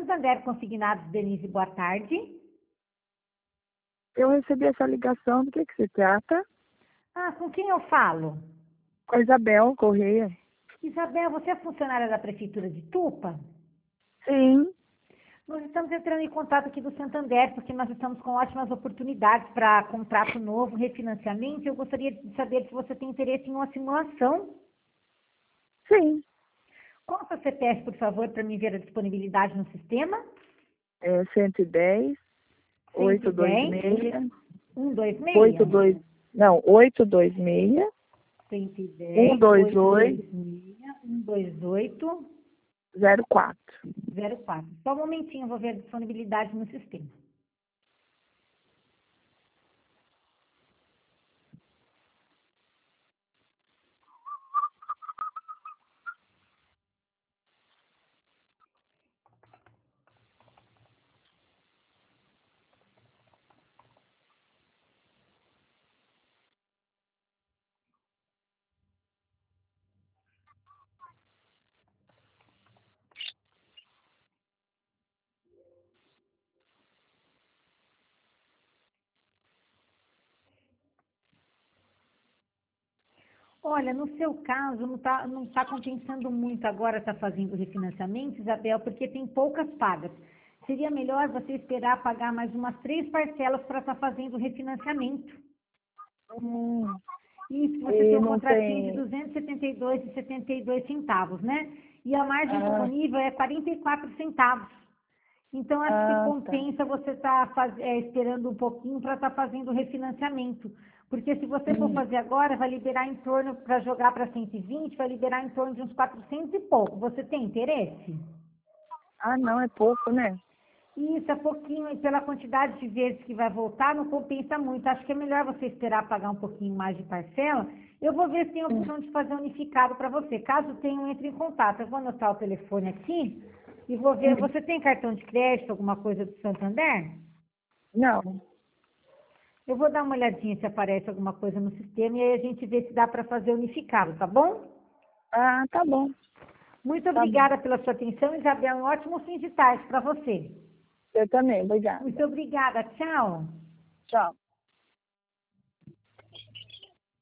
Santander Consignados, Denise, boa tarde. Eu recebi essa ligação, do que se trata? Ah, com quem eu falo? Com a Isabel Correia. Isabel, você é funcionária da Prefeitura de Tupa? Sim, Nós estamos entrando em contato aqui do Santander, porque nós estamos com ótimas oportunidades para contrato novo, refinanciamento. Eu gostaria de saber se você tem interesse em uma simulação. sim. Qual é o seu CPF, por favor, para me ver a disponibilidade no sistema? É 110, 110, 826, 126. 82, não, 826, 110, 128, 128, 04. 04. Só um momentinho, eu vou ver a disponibilidade no sistema. Olha, no seu caso, não tá compensando muito agora estar fazendo refinanciamento, Isabel, porque tem poucas pagas. Seria melhor você esperar pagar mais umas 3 parcelas para estar fazendo o refinanciamento. Isso, você tem E um não contratinho de tem... 272,72 centavos, né? E a margem Ah, disponível é 44 centavos. Então, acho que tá. compensa você estar esperando um pouquinho para estar fazendo o refinanciamento. Porque se você for Hum. fazer agora, vai liberar em torno, para jogar para 120, vai liberar em torno de uns 400 e pouco. Você tem interesse? Ah, não, é pouco, né? Isso, é pouquinho, e pela quantidade de vezes que vai voltar, não compensa muito. Acho que é melhor você esperar pagar um pouquinho mais de parcela. Eu vou ver se tem a Hum. opção de fazer unificado para você. Caso tenha, entre em contato. Eu vou anotar o telefone aqui e vou ver. Hum. Você tem cartão de crédito, alguma coisa do Santander? Não. Eu vou dar uma olhadinha se aparece alguma coisa no sistema e aí a gente vê se dá para fazer unificado, tá bom? Ah, tá bom. Muito Tá bom. obrigada pela sua atenção, Isabel. Um ótimo fim de tarde para você. Eu também, Muito obrigada. obrigada. Tchau. Tchau.